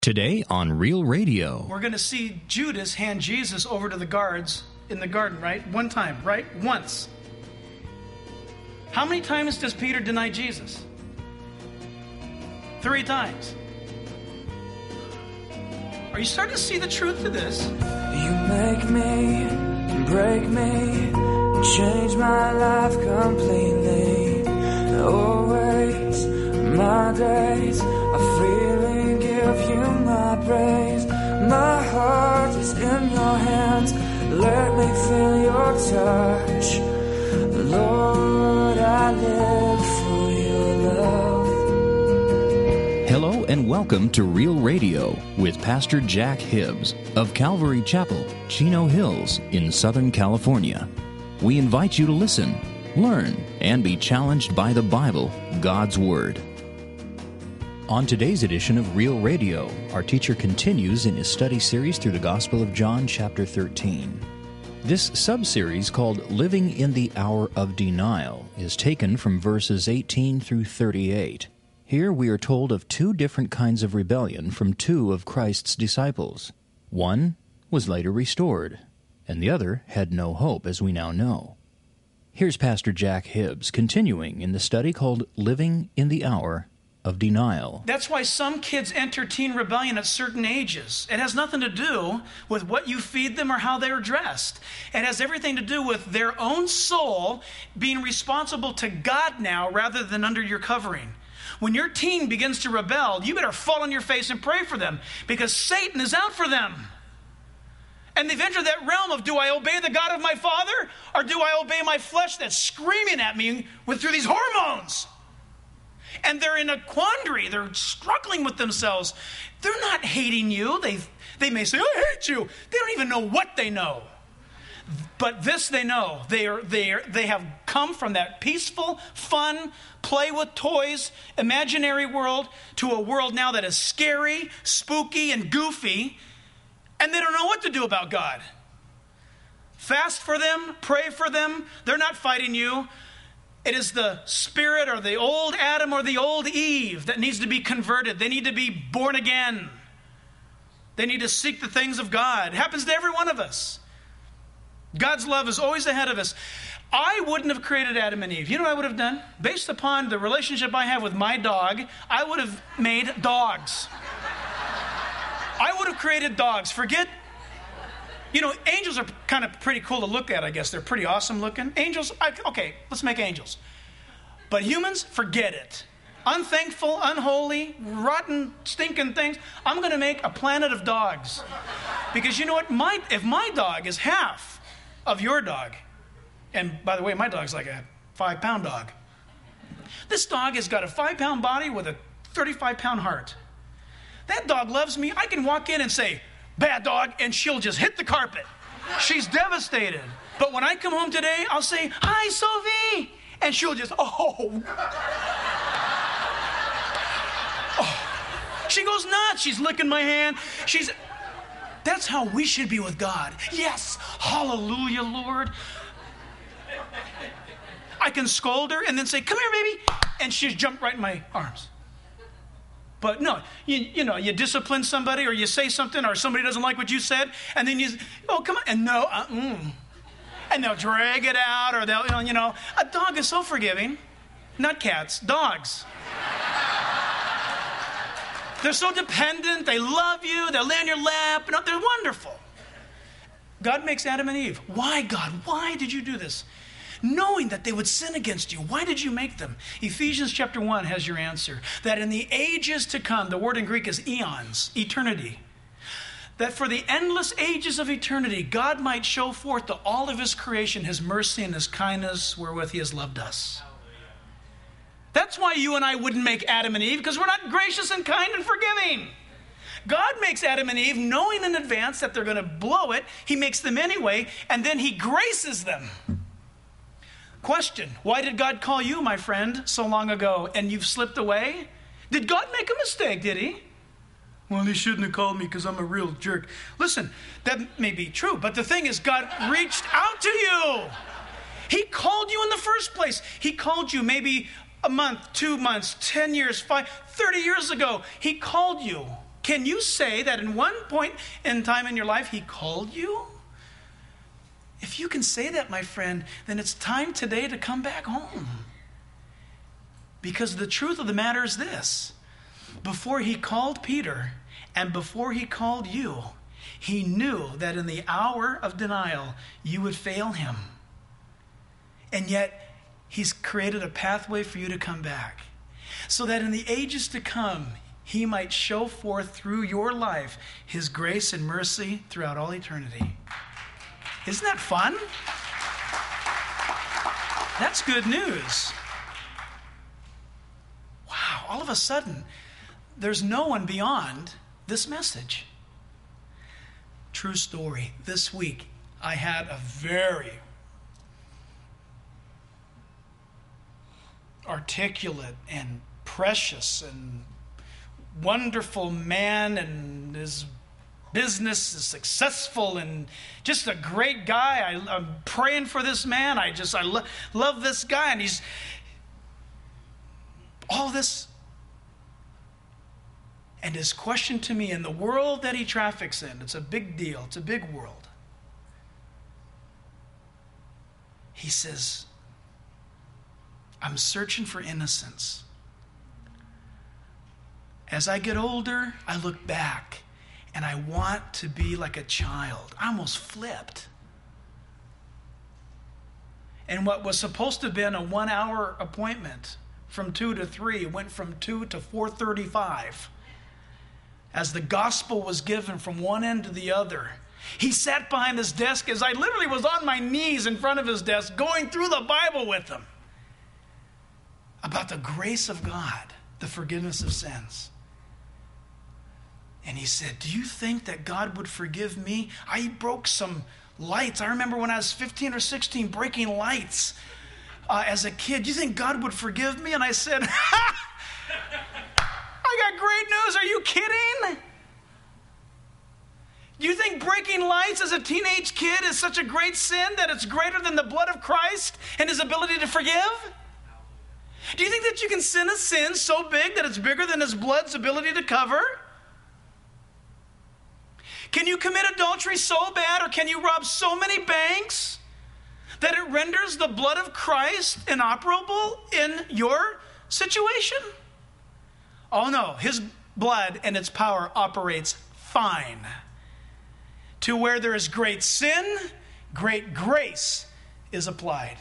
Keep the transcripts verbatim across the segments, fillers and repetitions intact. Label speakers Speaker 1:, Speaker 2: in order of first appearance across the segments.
Speaker 1: Today on Real Radio.
Speaker 2: We're going to see Judas hand Jesus over to the guards in the garden, right? One time, right? Once. How many times does Peter deny Jesus? Three times. Are you starting to see the truth to this?
Speaker 3: You make me, break me, change my life completely. Always, my days are freely give you my praise. My heart is in your hands. Let me feel your touch. Lord, I live for your love.
Speaker 1: Hello and welcome to Real Radio with Pastor Jack Hibbs of Calvary Chapel, Chino Hills in Southern California. We invite you to listen, learn, and be challenged by the Bible, God's Word. On today's edition of Real Radio, our teacher continues in his study series through the Gospel of John, chapter thirteen. This sub-series called Living in the Hour of Denial is taken from verses eighteen through thirty-eight. Here we are told of two different kinds of rebellion from two of Christ's disciples. One was later restored, and the other had no hope, as we now know. Here's Pastor Jack Hibbs continuing in the study called Living in the Hour of Denial.
Speaker 2: That's why some kids enter teen rebellion at certain ages. It has nothing to do with what you feed them or how they're dressed. It has everything to do with their own soul being responsible to God now rather than under your covering. When your teen begins to rebel, you better fall on your face and pray for them because Satan is out for them. And they've entered that realm of, do I obey the God of my father or do I obey my flesh that's screaming at me with through these hormones? And they're in a quandary. They're struggling with themselves. They're not hating you. They they may say, I hate you. They don't even know what they know. But this they know. They are they are, they have come from that peaceful, fun, play with toys, imaginary world to a world now that is scary, spooky, and goofy. And they don't know what to do about God. Fast for them. Pray for them. They're not fighting you. It is the spirit or the old Adam or the old Eve that needs to be converted. They need to be born again. They need to seek the things of God. It happens to every one of us. God's love is always ahead of us. I wouldn't have created Adam and Eve. You know what I would have done? Based upon the relationship I have with my dog, I would have made dogs. I would have created dogs. Forget, you know, angels are kind of pretty cool to look at, I guess. They're pretty awesome looking. Angels, I, okay, let's make angels. But humans, forget it. Unthankful, unholy, rotten, stinking things. I'm going to make a planet of dogs. Because you know what? My, if my dog is half of your dog, and by the way, my dog's like a five-pound dog. This dog has got a five-pound body with a thirty-five pound heart. That dog loves me. I can walk in and say, bad dog, and she'll just hit the carpet. She's devastated. But when I come home today, I'll say, hi, Sophie. And she'll just, oh. oh. She goes nuts. She's licking my hand. She's, that's how we should be with God. Yes, hallelujah, Lord. I can scold her and then say, come here, baby. And she'll jump right in my arms. But no, you, you know, you discipline somebody or you say something or somebody doesn't like what you said, and then you, oh, come on, and no, uh, mm. And they'll drag it out or they'll, you know, a dog is so forgiving. Not cats, dogs. They're so dependent, they love you, they'll lay on your lap, and they're wonderful. God makes Adam and Eve. Why, God? Why did you do this? Knowing that they would sin against you. Why did you make them? Ephesians chapter one has your answer. That in the ages to come, the word in Greek is eons, eternity. That for the endless ages of eternity, God might show forth to all of his creation his mercy and his kindness wherewith he has loved us. That's why you and I wouldn't make Adam and Eve, because we're not gracious and kind and forgiving. God makes Adam and Eve knowing in advance that they're going to blow it. He makes them anyway, and then he graces them. Question, why did God call you, my friend, so long ago, and you've slipped away? Did God make a mistake, did he? Well, he shouldn't have called me because I'm a real jerk. Listen, that may be true, but the thing is, God reached out to you. He called you in the first place. He called you maybe a month, two months, ten years, five, thirty years ago. He called you. Can you say that in one point in time in your life, he called you? If you can say that, my friend, then it's time today to come back home. Because the truth of the matter is this. Before he called Peter and before he called you, he knew that in the hour of denial, you would fail him. And yet, he's created a pathway for you to come back. So that in the ages to come, he might show forth through your life his grace and mercy throughout all eternity. Isn't that fun? That's good news. Wow, all of a sudden, there's no one beyond this message. True story. This week, I had a very articulate and precious and wonderful man, and his business is successful and just a great guy. I, I'm praying for this man. I just, I lo- love this guy. And he's all this. And his question to me, in the world that he traffics in, it's a big deal. It's a big world. He says, I'm searching for innocence. As I get older, I look back and I want to be like a child. I almost flipped. And what was supposed to have been a one-hour appointment from two to three went from two to four thirty-five. As the gospel was given from one end to the other. He sat behind his desk as I literally was on my knees in front of his desk going through the Bible with him. About the grace of God, the forgiveness of sins. And he said, do you think that God would forgive me? I broke some lights. I remember when I was fifteen or sixteen breaking lights uh, as a kid. Do you think God would forgive me? And I said, ha! I got great news. Are you kidding? Do you think breaking lights as a teenage kid is such a great sin that it's greater than the blood of Christ and his ability to forgive? Do you think that you can sin a sin so big that it's bigger than his blood's ability to cover? Can you commit adultery so bad, or can you rob so many banks that it renders the blood of Christ inoperable in your situation? Oh no, his blood and its power operates fine. To where there is great sin, great grace is applied.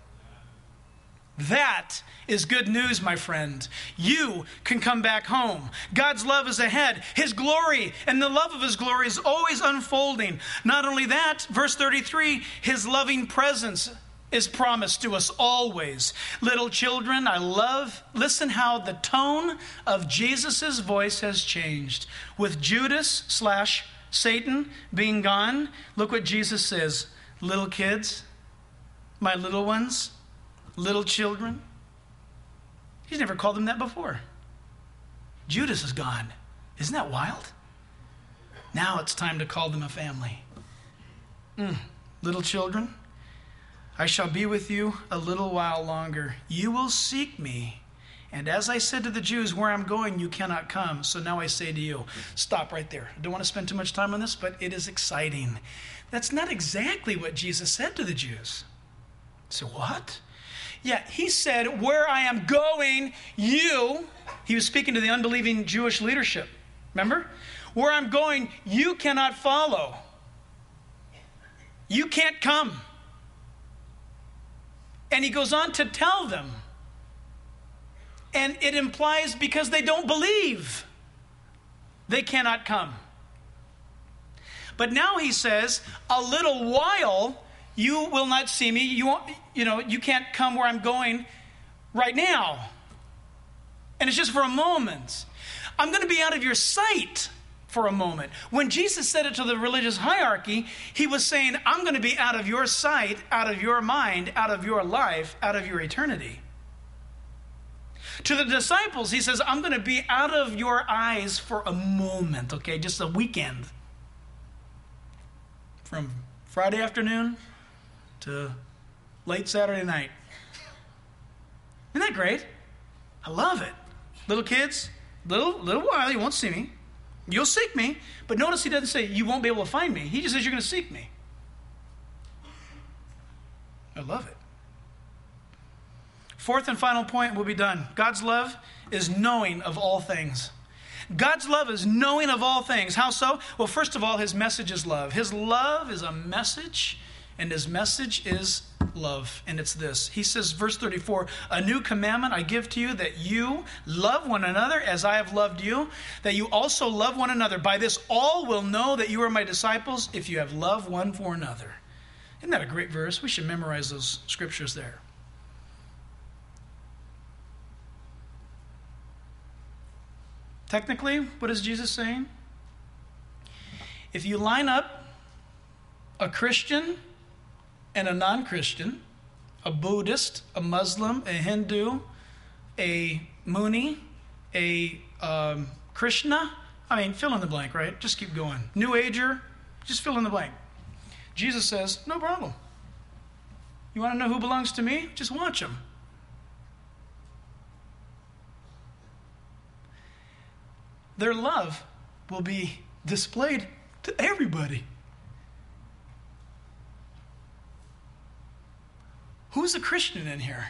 Speaker 2: That is good news, my friend. You can come back home. God's love is ahead. His glory and the love of his glory is always unfolding. Not only that, verse thirty-three, his loving presence is promised to us always. Little children, I love, listen how the tone of Jesus' voice has changed. With Judas slash Satan being gone, look what Jesus says. Little kids, my little ones, little children. He's never called them that before. Judas is gone. Isn't that wild? Now it's time to call them a family. Mm. Little children, I shall be with you a little while longer. You will seek me. And as I said to the Jews, where I'm going, you cannot come. So now I say to you, stop right there. I don't want to spend too much time on this, but it is exciting. That's not exactly what Jesus said to the Jews. So what? Yeah, he said, where I am going, you, he was speaking to the unbelieving Jewish leadership. Remember? Where I'm going, you cannot follow. You can't come. And he goes on to tell them. And it implies because they don't believe, they cannot come. But now he says, a little while you will not see me. You won't, you know, you can't come where I'm going right now. And it's just for a moment. I'm going to be out of your sight for a moment. When Jesus said it to the religious hierarchy, he was saying, I'm going to be out of your sight, out of your mind, out of your life, out of your eternity. To the disciples, he says, I'm going to be out of your eyes for a moment, okay, just a weekend. From Friday afternoon to late Saturday night. Isn't that great? I love it. Little kids, little little while, you won't see me. You'll seek me. But notice he doesn't say you won't be able to find me. He just says you're going to seek me. I love it. Fourth and final point, we'll be done. God's love is knowing of all things. God's love is knowing of all things. How so? Well, first of all, his message is love. His love is a message, and his message is love. And it's this. He says, verse thirty-four, a new commandment I give to you, that you love one another as I have loved you, that you also love one another. By this all will know that you are my disciples, if you have love one for another. Isn't that a great verse? We should memorize those scriptures there. Technically, what is Jesus saying? If you line up a Christian and a non-Christian, a Buddhist, a Muslim, a Hindu, a Muni, a um, Krishna, I mean, fill in the blank, right? Just keep going. New Ager, just fill in the blank. Jesus says, no problem. You want to know who belongs to me? Just watch them. Their love will be displayed to everybody. Who's a Christian in here?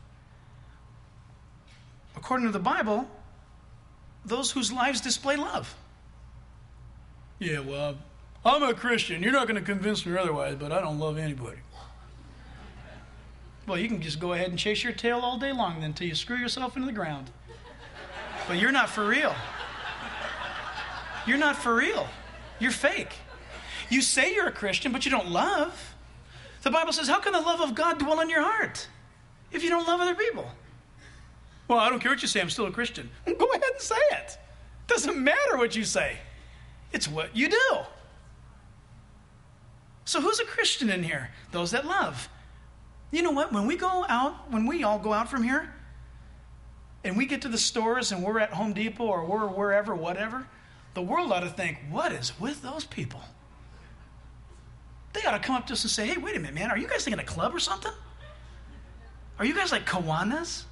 Speaker 2: According to the Bible, those whose lives display love. Yeah, well, I'm a Christian. You're not going to convince me otherwise, but I don't love anybody. Well, you can just go ahead and chase your tail all day long then until you screw yourself into the ground. But you're not for real. You're not for real. You're fake. You say you're a Christian, but you don't love. The Bible says, how can the love of God dwell in your heart if you don't love other people? Well, I don't care what you say. I'm still a Christian. Well, go ahead and say it. Doesn't matter what you say. It's what you do. So who's a Christian in here? Those that love. You know what? When we go out, when we all go out from here, and we get to the stores and we're at Home Depot or we're wherever, whatever, the world ought to think, what is with those people? They ought to come up to us and say, hey, wait a minute, man. Are you guys thinking a club or something? Are you guys like Kiwanis?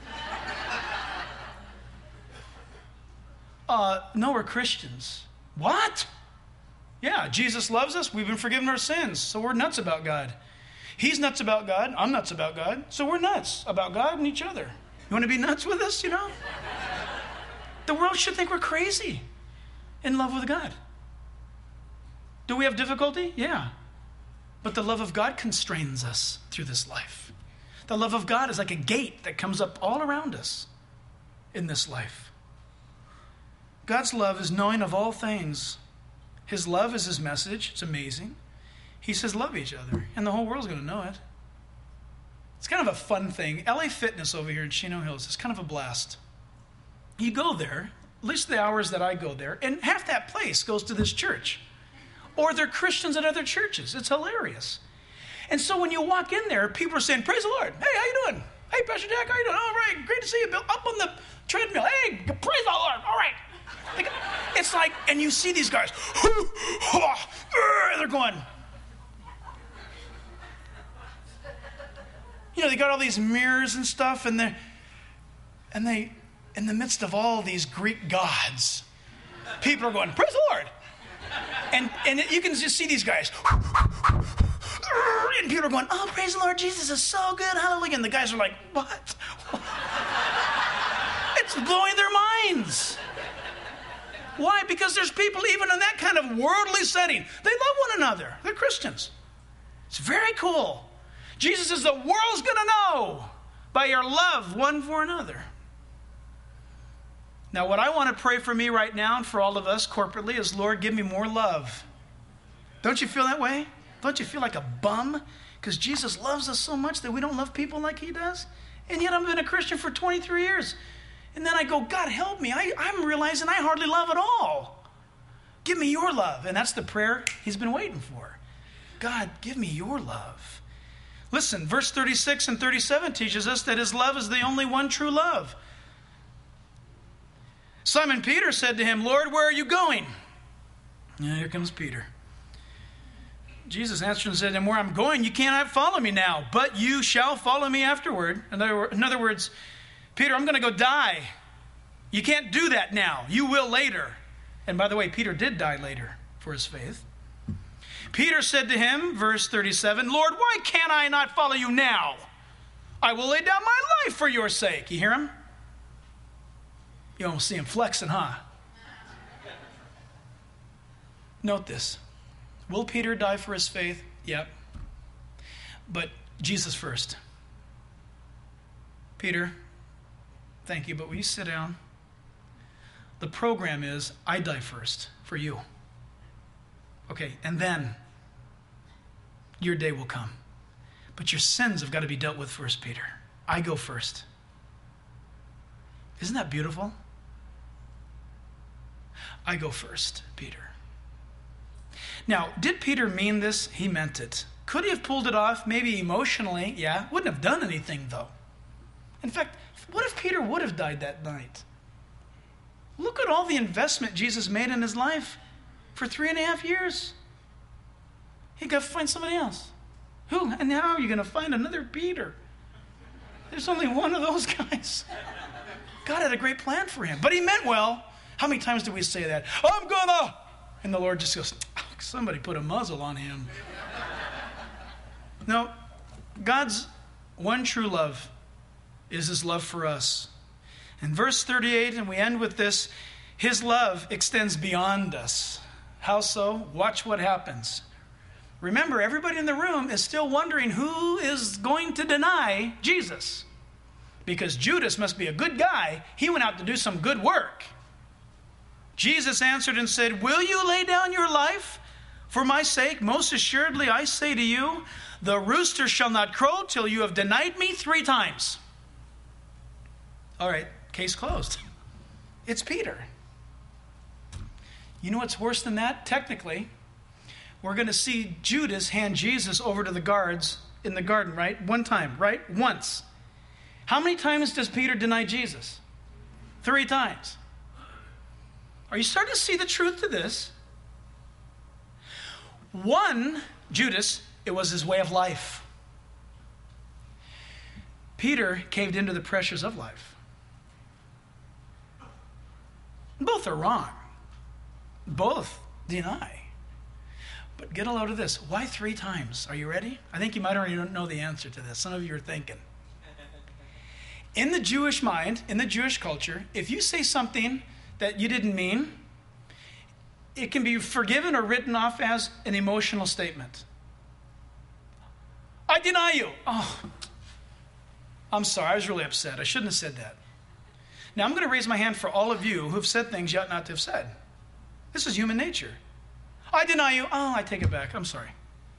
Speaker 2: uh, no, we're Christians. What? Yeah, Jesus loves us. We've been forgiven our sins. So we're nuts about God. He's nuts about God. I'm nuts about God. So we're nuts about God and each other. You want to be nuts with us, you know? The world should think we're crazy. In love with God. Do we have difficulty? Yeah. But the love of God constrains us through this life. The love of God is like a gate that comes up all around us in this life. God's love is knowing of all things. His love is his message. It's amazing. He says love each other, and the whole world's going to know it. It's kind of a fun thing. L A Fitness over here in Chino Hills is kind of a blast. You go there, at least the hours that I go there, and half that place goes to this church. Or they're Christians at other churches. It's hilarious. And so when you walk in there, people are saying, praise the Lord. Hey, how you doing? Hey, Pastor Jack, how you doing? All right, great to see you, Bill. Up on the treadmill. Hey, praise the Lord. All right. It's like, and you see these guys. They're going. You know, they got all these mirrors and stuff, and they're, and they, in the midst of all these Greek gods, people are going, praise the Lord. And and you can just see these guys. And people are going, oh, praise the Lord, Jesus is so good, hallelujah. And the guys are like, what? It's blowing their minds. Why? Because there's people even in that kind of worldly setting. They love one another. They're Christians. It's very cool. Jesus says the world's going to know by your love one for another. Now, what I want to pray for me right now and for all of us corporately is, Lord, give me more love. Don't you feel that way? Don't you feel like a bum? Because Jesus loves us so much that we don't love people like he does? And yet I've been a Christian for twenty-three years. And then I go, God, help me. I, I'm realizing I hardly love at all. Give me your love. And that's the prayer he's been waiting for. God, give me your love. Listen, verse thirty-six and thirty-seven teaches us that his love is the only one true love. Simon Peter said to him, Lord, where are you going? Yeah, here comes Peter. Jesus answered and said to him, where I'm going, you cannot follow me now, but you shall follow me afterward. In other, in other words, Peter, I'm going to go die. You can't do that now. You will later. And by the way, Peter did die later for his faith. Peter said to him, verse thirty-seven, Lord, why can't I not follow you now? I will lay down my life for your sake. You hear him? You almost see him flexing, huh? Note this. Will Peter die for his faith? Yep. But Jesus first. Peter, thank you, but will you sit down? The program is, I die first for you. Okay, and then your day will come. But your sins have got to be dealt with first, Peter. I go first. Isn't that beautiful? I go first, Peter. Now, did Peter mean this? He meant it. Could he have pulled it off? Maybe emotionally, yeah. Wouldn't have done anything, though. In fact, what if Peter would have died that night? Look at all the investment Jesus made in his life for three and a half years. He got to find somebody else. Who? And how are you going to find another Peter? There's only one of those guys. God had a great plan for him, but he meant well. How many times do we say that? I'm gonna, and the Lord just goes, oh, somebody put a muzzle on him. No, God's one true love is his love for us. In verse thirty-eight, and we end with this, his love extends beyond us. How so? Watch what happens. Remember, everybody in the room is still wondering who is going to deny Jesus. Because Judas must be a good guy. He went out to do some good work. Jesus answered and said, will you lay down your life for my sake? Most assuredly, I say to you, the rooster shall not crow till you have denied me three times. All right, case closed. It's Peter. You know what's worse than that? Technically, we're going to see Judas hand Jesus over to the guards in the garden, right? One time, right? Once. How many times does Peter deny Jesus? Three times. Are you starting to see the truth to this? One, Judas, it was his way of life. Peter caved into the pressures of life. Both are wrong. Both deny. But get a load of this. Why three times? Are you ready? I think you might already know the answer to this. Some of you are thinking. In the Jewish mind, in the Jewish culture, if you say something that you didn't mean, it can be forgiven or written off as an emotional statement. I deny you. Oh, I'm sorry. I was really upset. I shouldn't have said that. Now, I'm going to raise my hand for all of you who've said things you ought not to have said. This is human nature. I deny you. Oh, I take it back. I'm sorry.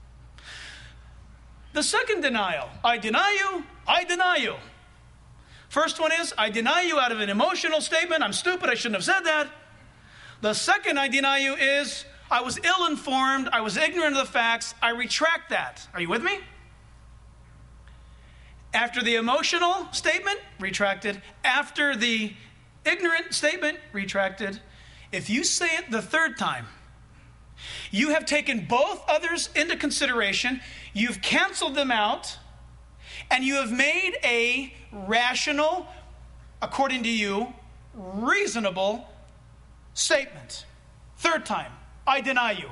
Speaker 2: The second denial. I deny you. I deny you. First one is, I deny you out of an emotional statement. I'm stupid. I shouldn't have said that. The second I deny you is, I was ill-informed. I was ignorant of the facts. I retract that. Are you with me? After the emotional statement, retracted. After the ignorant statement, retracted. If you say it the third time, you have taken both others into consideration, you've canceled them out, and you have made a rational, according to you, reasonable statement. Third time, I deny you.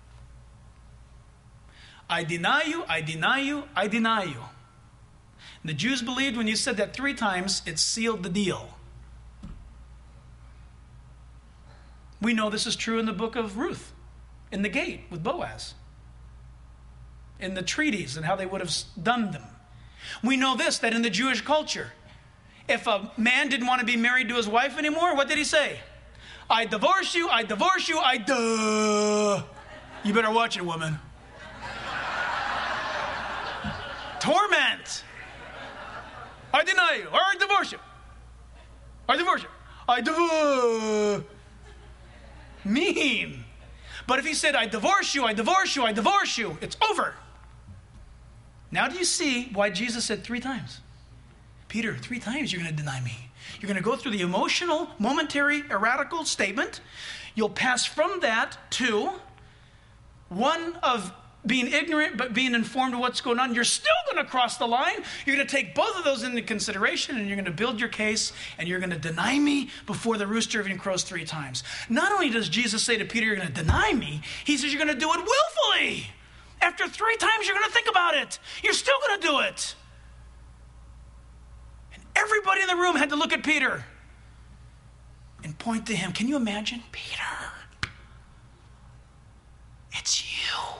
Speaker 2: I deny you, I deny you, I deny you. And the Jews believed when you said that three times, it sealed the deal. We know this is true in the book of Ruth, in the gate with Boaz, in the treaties and how they would have done them. We know this, that in the Jewish culture, if a man didn't want to be married to his wife anymore, what did he say? I divorce you, I divorce you, I duh. You better watch it, woman. Torment. I deny you, or I divorce you. I divorce you. I divorce. Mean. But if he said, I divorce you, I divorce you, I divorce you, it's over. Now do you see why Jesus said three times? Peter, three times you're going to deny me. You're going to go through the emotional, momentary, erratical statement. You'll pass from that to one of being ignorant, but being informed of what's going on, you're still going to cross the line. You're going to take both of those into consideration, and you're going to build your case, and you're going to deny me before the rooster even crows three times. Not only does Jesus say to Peter, you're going to deny me, he says you're going to do it willfully. After three times, you're going to think about it. You're still going to do it. And everybody in the room had to look at Peter and point to him. Can you imagine? Peter, it's you.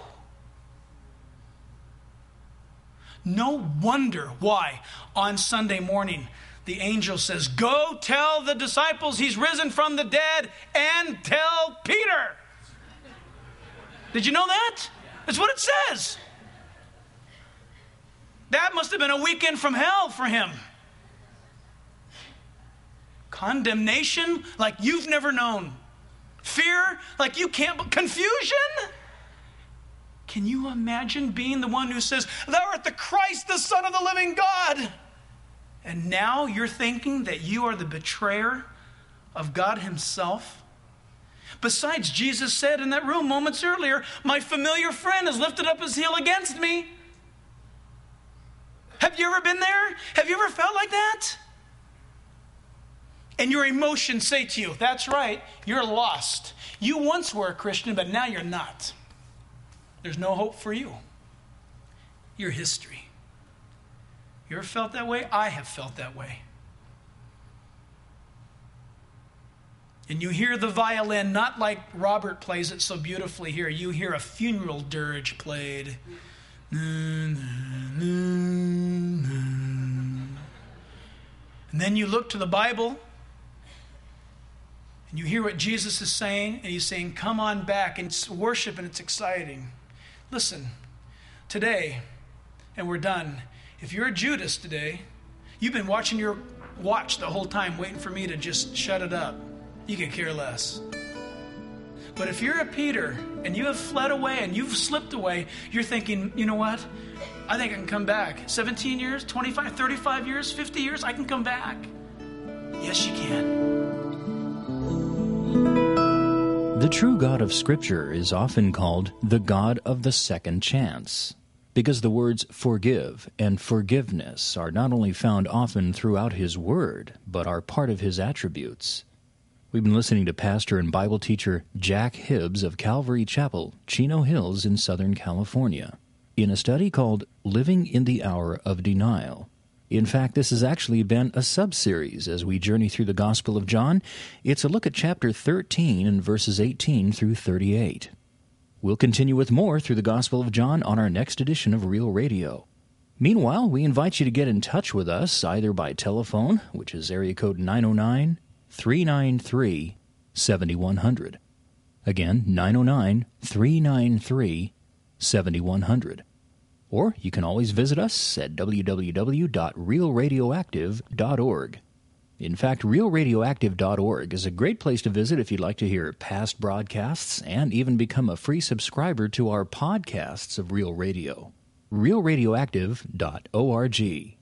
Speaker 2: No wonder why on Sunday morning the angel says, go tell the disciples he's risen from the dead and tell Peter. Did you know that? That's what it says. That must have been a weekend from hell for him. Condemnation like you've never known. Fear like you can't. Confusion. Can you imagine being the one who says, thou art the Christ, the Son of the living God? And now you're thinking that you are the betrayer of God himself? Besides, Jesus said in that room moments earlier, my familiar friend has lifted up his heel against me. Have you ever been there? Have you ever felt like that? And your emotions say to you, that's right, you're lost. You once were a Christian, but now you're not. There's no hope for you. Your history. You ever felt that way? I have felt that way. And you hear the violin, not like Robert plays it so beautifully here. You hear a funeral dirge played. And then you look to the Bible, and you hear what Jesus is saying, and he's saying, come on back, and it's worship, and it's exciting. Listen, today, and we're done, if you're a Judas today, you've been watching your watch the whole time, waiting for me to just shut it up. You could care less. But if you're a Peter and you have fled away and you've slipped away, you're thinking, you know what? I think I can come back. seventeen years, twenty-five, thirty-five years, fifty years, I can come back. Yes, you can.
Speaker 1: The true God of Scripture is often called the God of the second chance, because the words forgive and forgiveness are not only found often throughout His Word, but are part of His attributes. We've been listening to pastor and Bible teacher Jack Hibbs of Calvary Chapel, Chino Hills in Southern California, in a study called Living in the Hour of Denial. In fact, this has actually been a sub-series as we journey through the Gospel of John. It's a look at chapter thirteen and verses eighteen through thirty-eight. We'll continue with more through the Gospel of John on our next edition of Real Radio. Meanwhile, we invite you to get in touch with us either by telephone, which is area code nine oh nine, three nine three, seven one zero zero. Again, nine oh nine, three nine three, seven one zero zero. Or you can always visit us at w w w dot real radioactive dot org. In fact, real radioactive dot org is a great place to visit if you'd like to hear past broadcasts and even become a free subscriber to our podcasts of Real Radio. real radioactive dot org. You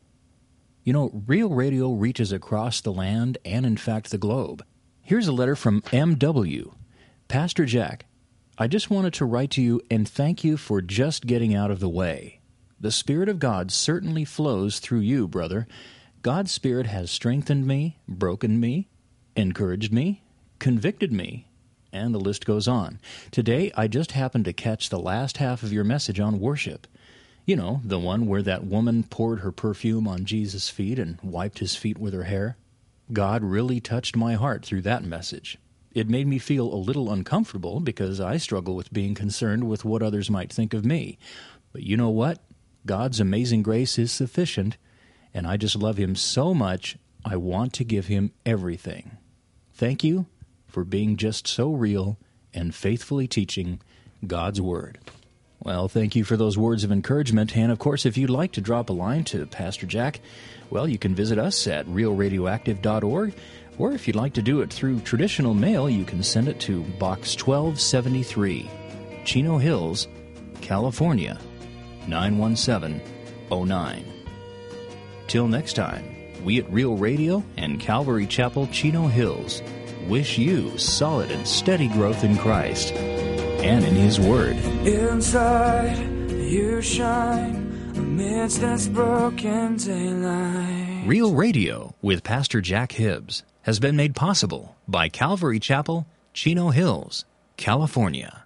Speaker 1: know, Real Radio reaches across the land and, in fact, the globe. Here's a letter from M W. Pastor Jack, I just wanted to write to you and thank you for just getting out of the way. The Spirit of God certainly flows through you, brother. God's Spirit has strengthened me, broken me, encouraged me, convicted me, and the list goes on. Today, I just happened to catch the last half of your message on worship. You know, the one where that woman poured her perfume on Jesus' feet and wiped his feet with her hair. God really touched my heart through that message. It made me feel a little uncomfortable because I struggle with being concerned with what others might think of me. But you know what? God's amazing grace is sufficient, and I just love Him so much, I want to give Him everything. Thank you for being just so real and faithfully teaching God's Word. Well, thank you for those words of encouragement, and of course, if you'd like to drop a line to Pastor Jack, well, you can visit us at real radioactive dot org, or if you'd like to do it through traditional mail, you can send it to Box twelve seventy-three, Chino Hills, California, nine one seven oh nine. Till next time, we at Real Radio and Calvary Chapel, Chino Hills, wish you solid and steady growth in Christ and in His Word.
Speaker 3: Inside You shine amidst this broken daylight.
Speaker 1: Real Radio with Pastor Jack Hibbs has been made possible by Calvary Chapel, Chino Hills, California.